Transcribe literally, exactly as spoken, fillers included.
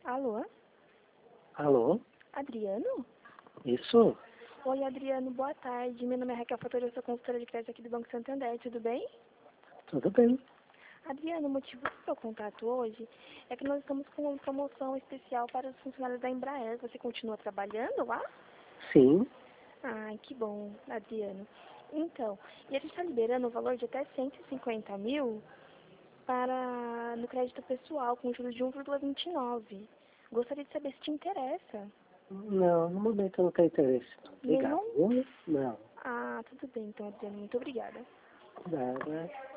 Alô? Alô? Adriano? Isso? Oi, Adriano, boa tarde. Meu nome é Raquel Fatori, eu sou consultora de crédito aqui do Banco Santander, tudo bem? Tudo bem. Adriano, o motivo do seu contato hoje é que nós estamos com uma promoção especial para os funcionários da Embraer. Você continua trabalhando lá? Sim. Ai, que bom, Adriano. Então, e a gente está liberando o valor de até cento e cinquenta mil para, no crédito pessoal, com juros de um vírgula vinte e nove. Gostaria de saber se te interessa. Não, no momento eu não tenho interesse. Obrigado. Nenhum? Não. Ah, tudo bem então, Adriano. Muito obrigada. Nada.